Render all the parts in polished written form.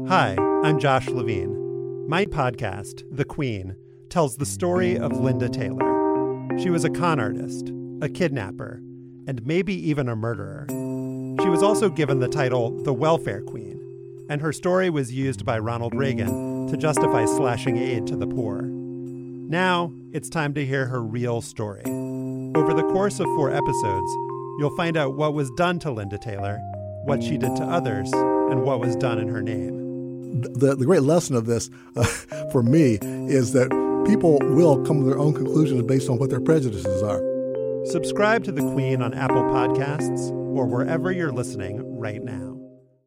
Hi, I'm Josh Levine. My podcast, The Queen, tells the story of Linda Taylor. She was a con artist, a kidnapper, and maybe even a murderer. She was also given the title the Welfare Queen, and her story was used by Ronald Reagan to justify slashing aid to the poor. Now, it's time to hear her real story. Over the course of 4 episodes, you'll find out what was done to Linda Taylor, what she did to others, and what was done in her name. The great lesson of this, for me, is that people will come to their own conclusions based on what their prejudices are. Subscribe to The Queen on Apple Podcasts or wherever you're listening right now.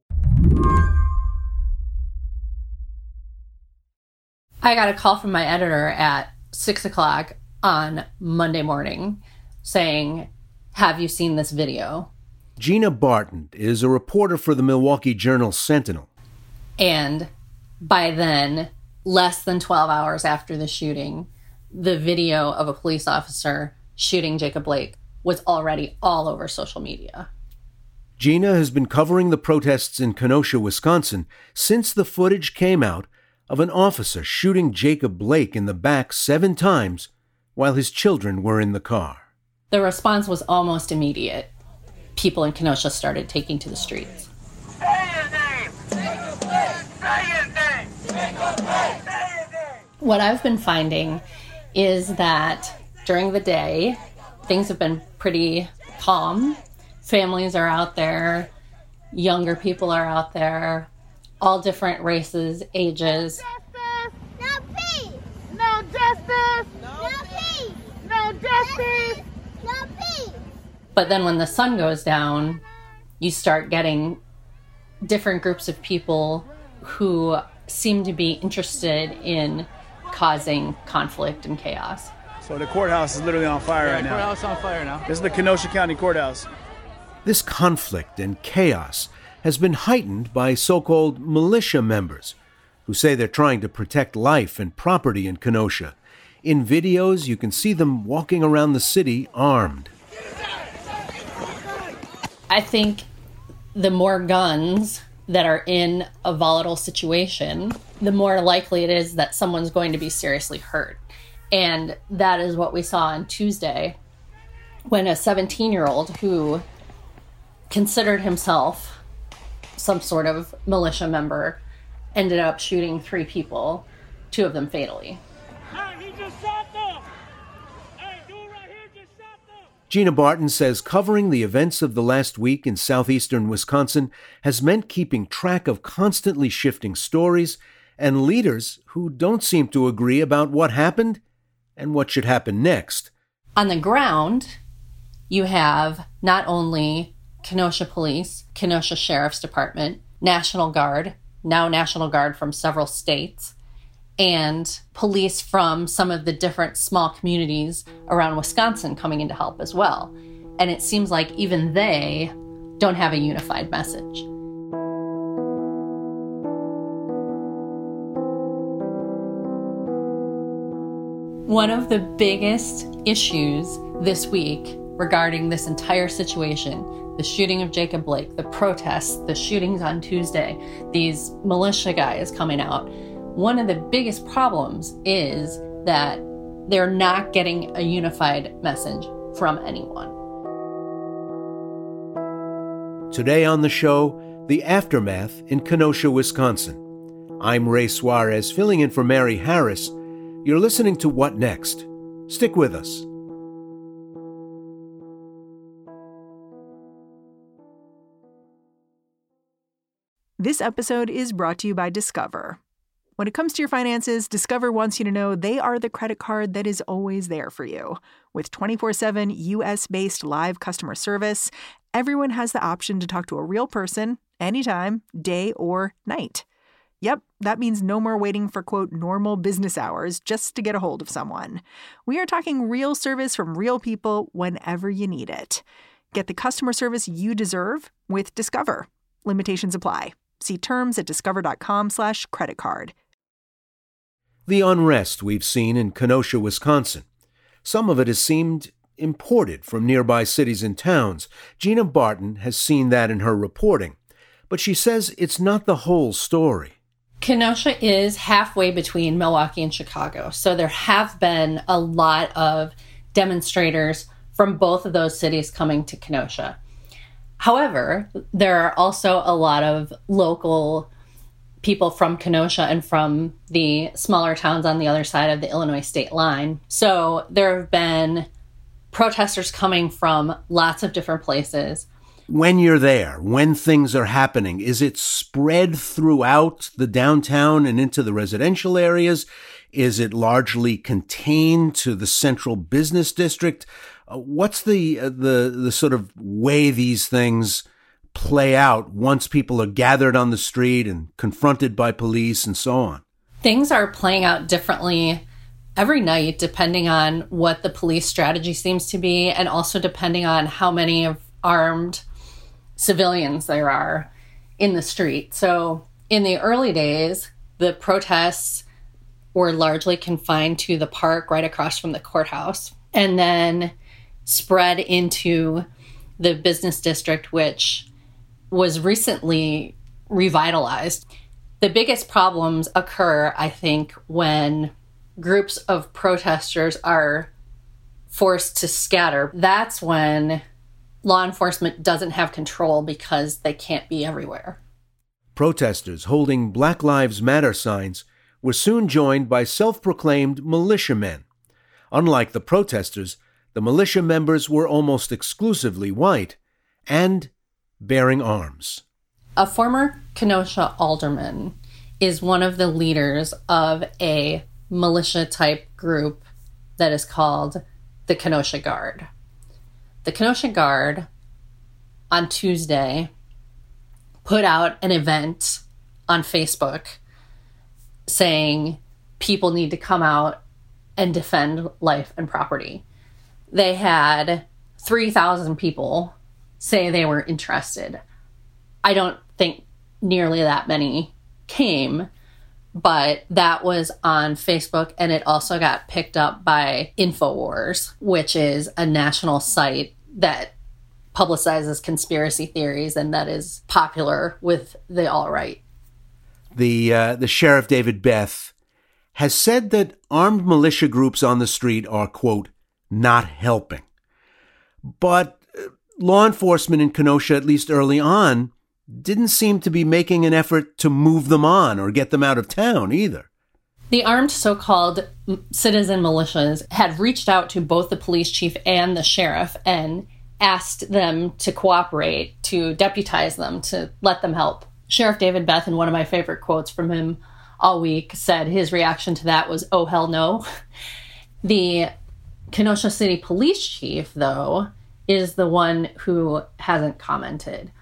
I got a call from my editor at 6 o'clock on Monday morning saying, "Have you seen this video?" Gina Barton is a reporter for the Milwaukee Journal-Sentinel. And by then, less than 12 hours after the shooting, the video of a police officer shooting Jacob Blake was already all over social media. Gina has been covering the protests in Kenosha, Wisconsin, since the footage came out of an officer shooting Jacob Blake in the back 7 times while his children were in the car. The response was almost immediate. People in Kenosha started taking to the streets. Say his name! Jacob Blake! Say his name! Jacob Blake! Say his name! What I've been finding is that during the day, things have been pretty calm. Families are out there, younger people are out there, all different races, ages. Justice! No peace! No justice! No peace! No justice! No peace! But then when the sun goes down, you start getting different groups of people who seem to be interested in causing conflict and chaos. So the courthouse is literally on fire right now. Courthouse is on fire now. This is the Kenosha County Courthouse. This conflict and chaos has been heightened by so-called militia members who say they're trying to protect life and property in Kenosha. In videos, you can see them walking around the city armed. I think the more guns that are in a volatile situation, the more likely it is that someone's going to be seriously hurt. And that is what we saw on Tuesday when a 17-year-old who considered himself some sort of militia member ended up shooting 3 people, 2 of them fatally. Hey, he just shot them! Hey, dude right here just shot them! Gina Barton says covering the events of the last week in southeastern Wisconsin has meant keeping track of constantly shifting stories and leaders who don't seem to agree about what happened and what should happen next. On the ground, you have not only Kenosha Police, Kenosha Sheriff's Department, National Guard, now National Guard from several states, and police from some of the different small communities around Wisconsin coming in to help as well. And it seems like even they don't have a unified message. One of the biggest issues this week regarding this entire situation, the shooting of Jacob Blake, the protests, the shootings on Tuesday, these militia guys coming out, one of the biggest problems is that they're not getting a unified message from anyone. Today on the show, the aftermath in Kenosha, Wisconsin. I'm Ray Suarez, filling in for Mary Harris. You're listening to What Next? Stick with us. This episode is brought to you by Discover. When it comes to your finances, Discover wants you to know they are the credit card that is always there for you. With 24/7 U.S.-based live customer service, everyone has the option to talk to a real person anytime, day or night. Yep, that means no more waiting for, quote, normal business hours just to get a hold of someone. We are talking real service from real people whenever you need it. Get the customer service you deserve with Discover. Limitations apply. See terms at discover.com/creditcard. The unrest we've seen in Kenosha, Wisconsin. Some of it has seemed imported from nearby cities and towns. Gina Barton has seen that in her reporting. But she says it's not the whole story. Kenosha is halfway between Milwaukee and Chicago, so there have been a lot of demonstrators from both of those cities coming to Kenosha. However, there are also a lot of local people from Kenosha and from the smaller towns on the other side of the Illinois state line. So there have been protesters coming from lots of different places. When you're there, when things are happening, is it spread throughout the downtown and into the residential areas? Is it largely contained to the central business district? What's the sort of way these things play out once people are gathered on the street and confronted by police and so on? Things are playing out differently every night, depending on what the police strategy seems to be, and also depending on how many of armed civilians there are in the street. So in the early days, the protests were largely confined to the park right across from the courthouse, and then spread into the business district, which was recently revitalized. The biggest problems occur, I think, when groups of protesters are forced to scatter. That's when law enforcement doesn't have control because they can't be everywhere. Protesters holding Black Lives Matter signs were soon joined by self-proclaimed militiamen. Unlike the protesters, the militia members were almost exclusively white and bearing arms. A former Kenosha alderman is one of the leaders of a militia-type group that is called the Kenosha Guard. The Kenosha Guard, on Tuesday, put out an event on Facebook saying people need to come out and defend life and property. They had 3,000 people say they were interested. I don't think nearly that many came, but that was on Facebook, and it also got picked up by InfoWars, which is a national site that publicizes conspiracy theories and that is popular with the alt-right. The Sheriff David Beth has said that armed militia groups on the street are, quote, not helping. But law enforcement in Kenosha, at least early on, didn't seem to be making an effort to move them on or get them out of town either. The armed so-called citizen militias had reached out to both the police chief and the sheriff and asked them to cooperate, to deputize them, to let them help. Sheriff David Beth, in one of my favorite quotes from him all week, said his reaction to that was, "Oh, hell no." The Kenosha City Police Chief, though, is the one who hasn't commented.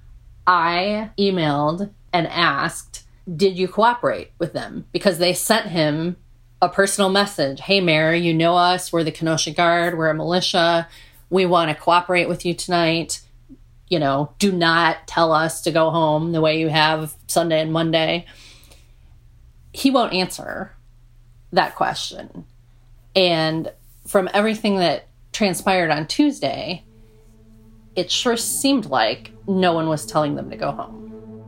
I emailed and asked, did you cooperate with them? Because they sent him a personal message. Hey, Mayor, you know us. We're the Kenosha Guard. We're a militia. We want to cooperate with you tonight. You know, do not tell us to go home the way you have Sunday and Monday. He won't answer that question. And from everything that transpired on Tuesday, it sure seemed like no one was telling them to go home.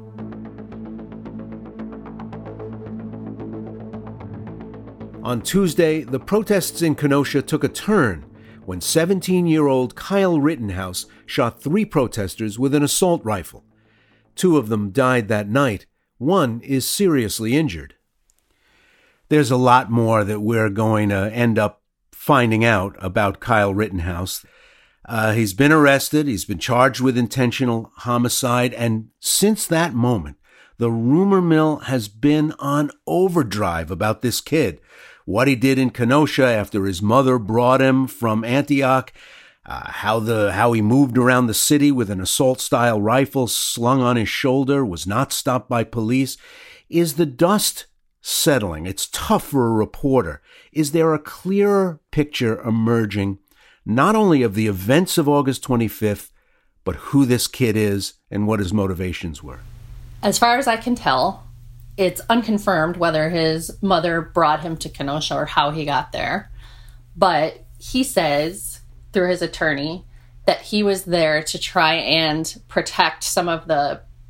On Tuesday, the protests in Kenosha took a turn when 17-year-old Kyle Rittenhouse shot 3 protesters with an assault rifle. 2 of them died that night. 1 is seriously injured. There's a lot more that we're going to end up finding out about Kyle Rittenhouse. He's been arrested. He's been charged with intentional homicide. And since that moment, the rumor mill has been on overdrive about this kid. What he did in Kenosha after his mother brought him from Antioch, how he moved around the city with an assault-style rifle slung on his shoulder, was not stopped by police. Is the dust settling? It's tough for a reporter. Is there a clearer picture emerging, not only of the events of August 25th, but who this kid is and what his motivations were? As far as I can tell, it's unconfirmed whether his mother brought him to Kenosha or how he got there. But he says, through his attorney, that he was there to try and protect some of the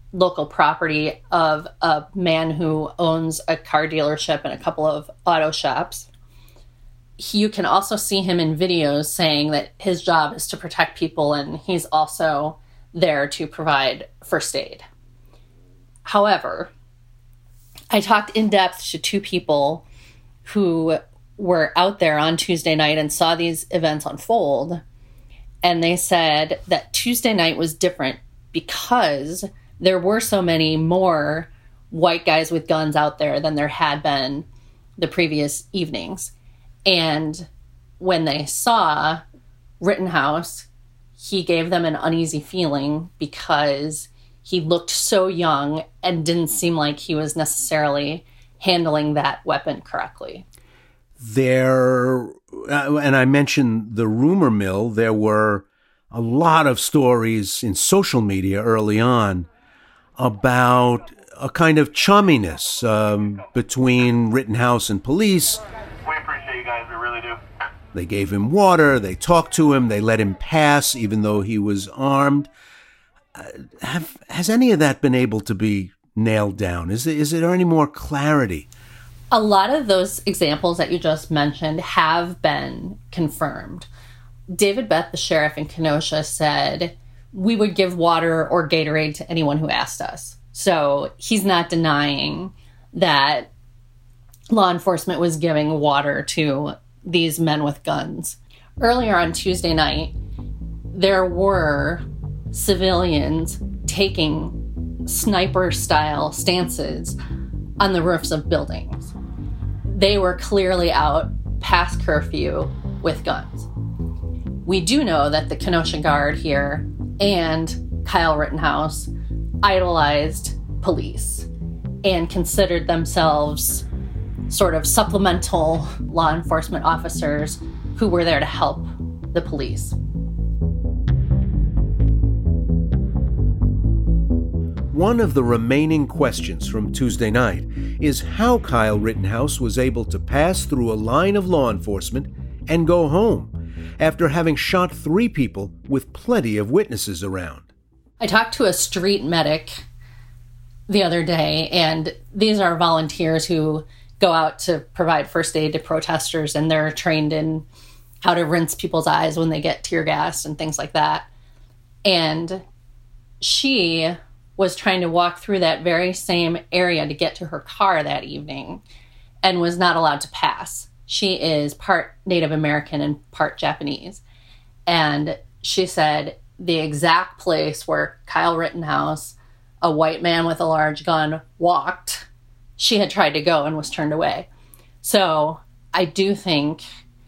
local property of a man who owns a car dealership and a couple of auto shops. You can also see him in videos saying that his job is to protect people, and he's also there to provide first aid. However, I talked in depth to two people who were out there on Tuesday night and saw these events unfold, and they said that Tuesday night was different because there were so many more white guys with guns out there than there had been the previous evenings. And when they saw Rittenhouse, he gave them an uneasy feeling because he looked so young and didn't seem like he was necessarily handling that weapon correctly. There, and I mentioned the rumor mill, there were a lot of stories in social media early on about a kind of chumminess between Rittenhouse and police. We appreciate you guys, we really do. They gave him water, they talked to him, they let him pass even though he was armed. Has any of that been able to be nailed down? Is there any more clarity? A lot of those examples that you just mentioned have been confirmed. David Beth, the sheriff in Kenosha, said, "We would give water or Gatorade to anyone who asked us." So he's not denying that law enforcement was giving water to these men with guns. Earlier on Tuesday night, there were civilians taking sniper-style stances on the roofs of buildings. They were clearly out past curfew with guns. We do know that the Kenosha Guard here and Kyle Rittenhouse idolized police and considered themselves sort of supplemental law enforcement officers who were there to help the police. One of the remaining questions from Tuesday night is how Kyle Rittenhouse was able to pass through a line of law enforcement and go home after having shot 3 people with plenty of witnesses around. I talked to a street medic the other day, and these are volunteers who go out to provide first aid to protesters, and they're trained in how to rinse people's eyes when they get tear gassed and things like that. And she was trying to walk through that very same area to get to her car that evening and was not allowed to pass. She is part Native American and part Japanese. And she said the exact place where Kyle Rittenhouse, a white man with a large gun, walked, she had tried to go and was turned away. So I do think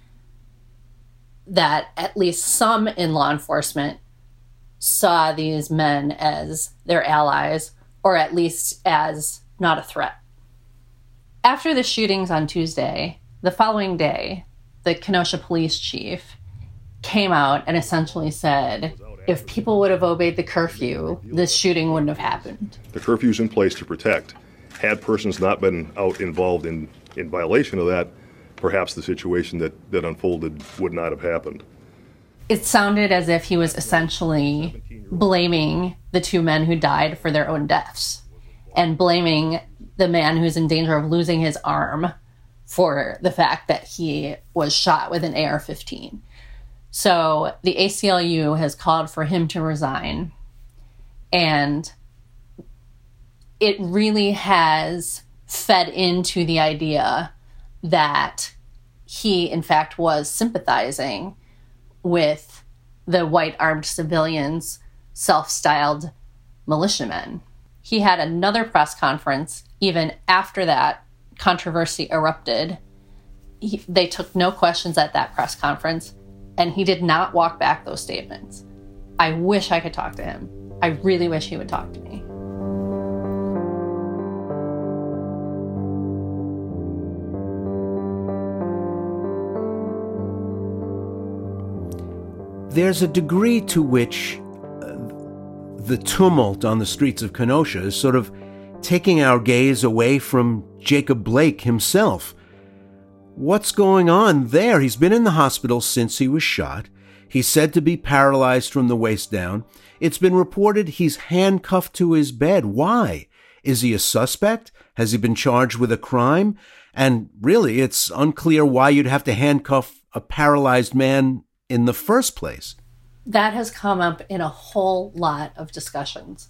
that at least some in law enforcement saw these men as their allies, or at least as not a threat. After the shootings on Tuesday, the following day, the Kenosha police chief came out and essentially said, if people would have obeyed the curfew, this shooting wouldn't have happened. The curfew's in place to protect. Had persons not been out involved in violation of that, perhaps the situation that unfolded would not have happened. It sounded as if he was essentially blaming the 2 men who died for their own deaths and blaming the man who's in danger of losing his arm for the fact that he was shot with an AR-15. So the ACLU has called for him to resign, and it really has fed into the idea that he, in fact, was sympathizing with the white armed civilians, self-styled militiamen. He had another press conference even after that controversy erupted. They took no questions at that press conference, and he did not walk back those statements. I wish I could talk to him. I really wish he would talk to me. There's a degree to which the tumult on the streets of Kenosha is sort of taking our gaze away from Jacob Blake himself. What's going on there? He's been in the hospital since he was shot. He's said to be paralyzed from the waist down. It's been reported he's handcuffed to his bed. Why? Is he a suspect? Has he been charged with a crime? And really, it's unclear why you'd have to handcuff a paralyzed man in the first place. That has come up in a whole lot of discussions.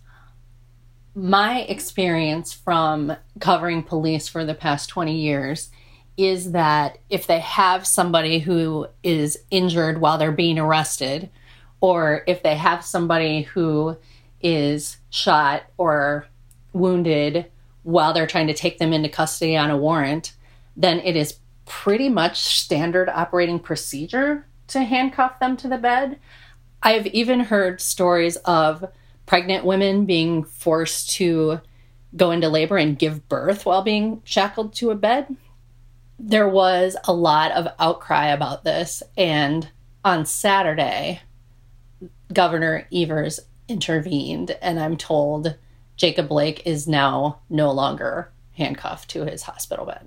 My experience from covering police for the past 20 years is that if they have somebody who is injured while they're being arrested, or if they have somebody who is shot or wounded while they're trying to take them into custody on a warrant, then it is pretty much standard operating procedure to handcuff them to the bed. I've even heard stories of pregnant women being forced to go into labor and give birth while being shackled to a bed. There was a lot of outcry about this, and on Saturday, Governor Evers intervened, and I'm told Jacob Blake is now no longer handcuffed to his hospital bed.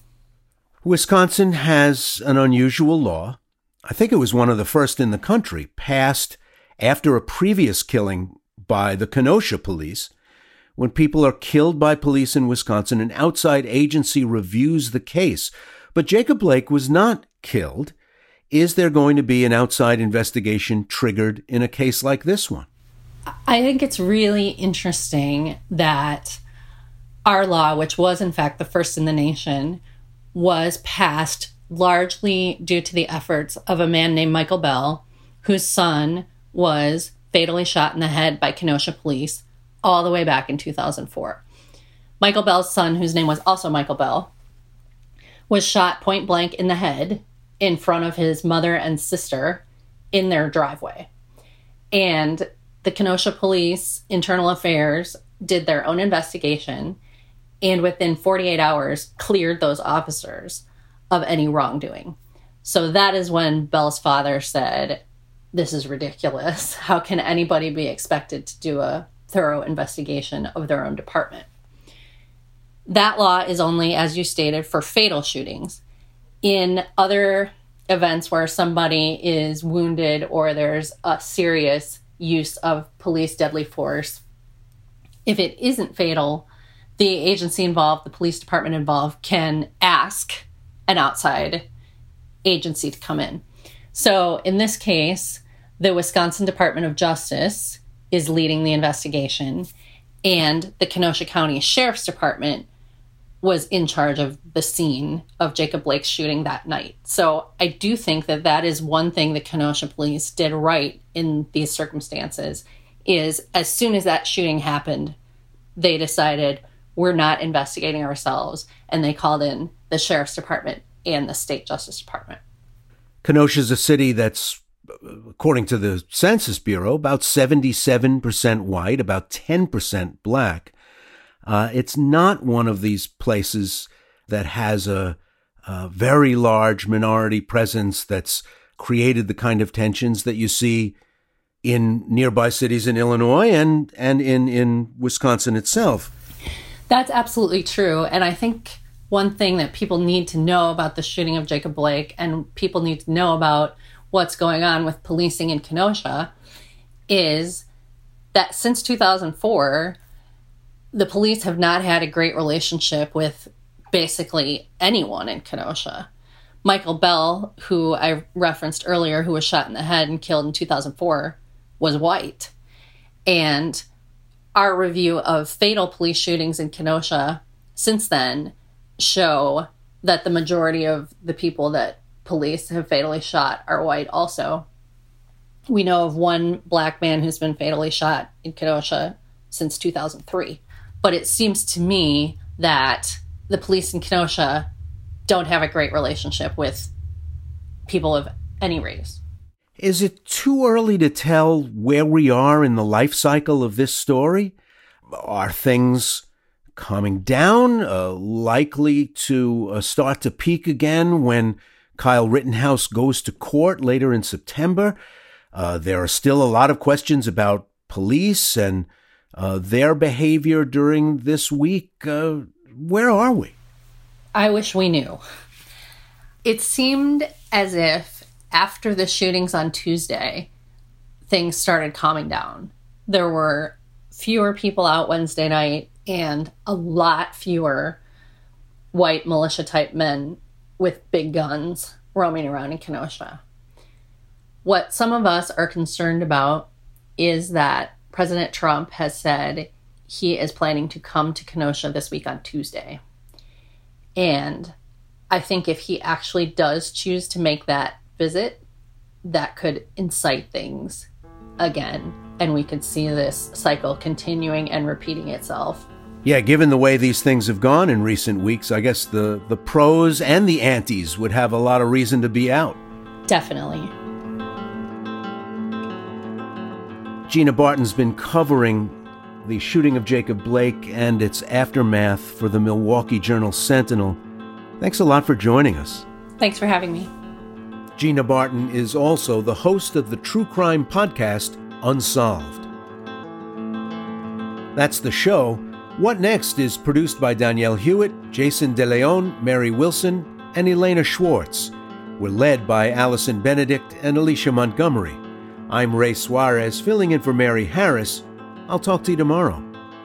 Wisconsin has an unusual law. I think it was one of the first in the country, passed after a previous killing by the Kenosha police. When people are killed by police in Wisconsin, an outside agency reviews the case. But Jacob Blake was not killed. Is there going to be an outside investigation triggered in a case like this one? I think it's really interesting that our law, which was in fact the first in the nation, was passed largely due to the efforts of a man named Michael Bell, whose son was fatally shot in the head by Kenosha police all the way back in 2004. Michael Bell's son, whose name was also Michael Bell, was shot point blank in the head in front of his mother and sister in their driveway. And the Kenosha Police Internal Affairs did their own investigation, and within 48 hours cleared those officers of any wrongdoing. So that is when Bell's father said, "This is ridiculous. How can anybody be expected to do a thorough investigation of their own department?" That law is only, as you stated, for fatal shootings. In other events where somebody is wounded or there's a serious use of police deadly force, if it isn't fatal, the agency involved, the police department involved, can ask an outside agency to come in. So in this case, the Wisconsin Department of Justice is leading the investigation, and the Kenosha County Sheriff's Department was in charge of the scene of Jacob Blake's shooting that night. So I do think that that is one thing the Kenosha police did right in these circumstances, is as soon as that shooting happened, they decided we're not investigating ourselves, and they called in the Sheriff's Department and the State Justice Department. Kenosha is a city that's, according to the Census Bureau, about 77% white, about 10% black. It's not one of these places that has a very large minority presence that's created the kind of tensions that you see in nearby cities in Illinois and in Wisconsin itself. That's absolutely true. And I think one thing that people need to know about the shooting of Jacob Blake, and people need to know about what's going on with policing in Kenosha, is that since 2004, the police have not had a great relationship with basically anyone in Kenosha. Michael Bell, who I referenced earlier, who was shot in the head and killed in 2004, was white. And our review of fatal police shootings in Kenosha since then show that the majority of the people that police have fatally shot are white also. We know of one black man who's been fatally shot in Kenosha since 2003. But it seems to me that the police in Kenosha don't have a great relationship with people of any race. Is it too early to tell where we are in the life cycle of this story? Are things calming down, likely to start to peak again when Kyle Rittenhouse goes to court later in September? There are still a lot of questions about police and their behavior during this week. Where are we? I wish we knew. It seemed as if after the shootings on Tuesday, things started calming down. There were fewer people out Wednesday night and a lot fewer white militia-type men with big guns roaming around in Kenosha. What some of us are concerned about is that President Trump has said he is planning to come to Kenosha this week on Tuesday. And I think if he actually does choose to make that visit, that could incite things again, and we could see this cycle continuing and repeating itself. Yeah, given the way these things have gone in recent weeks, I guess the pros and the antis would have a lot of reason to be out. Definitely. Gina Barton's been covering the shooting of Jacob Blake and its aftermath for the Milwaukee Journal-Sentinel. Thanks a lot for joining us. Thanks for having me. Gina Barton is also the host of the true crime podcast, Unsolved. That's the show. What Next is produced by Danielle Hewitt, Jason DeLeon, Mary Wilson, and Elena Schwartz. We're led by Allison Benedict and Alicia Montgomery. I'm Ray Suarez, filling in for Mary Harris. I'll talk to you tomorrow.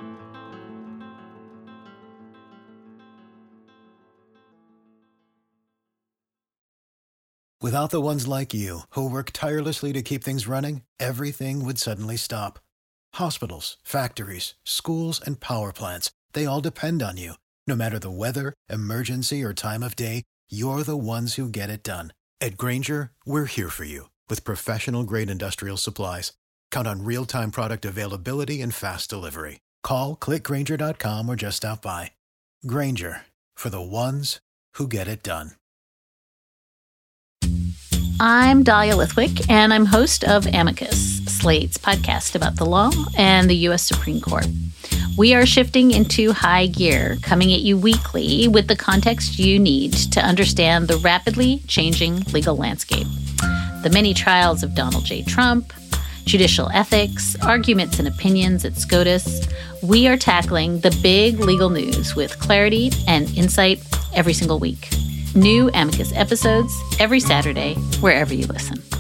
Without the ones like you, who work tirelessly to keep things running, everything would suddenly stop. Hospitals, factories, schools, and power plants, they all depend on you. No matter the weather, emergency, or time of day, you're the ones who get it done. At Grainger, we're here for you with professional-grade industrial supplies. Count on real-time product availability and fast delivery. Call, click Grainger.com, or just stop by. Grainger, for the ones who get it done. I'm Dahlia Lithwick, and I'm host of Amicus, Slate's podcast about the law and the U.S. Supreme Court. We are shifting into high gear, coming at you weekly with the context you need to understand the rapidly changing legal landscape. The many trials of Donald J. Trump, judicial ethics, arguments and opinions at SCOTUS. We are tackling the big legal news with clarity and insight every single week. New Amicus episodes every Saturday, wherever you listen.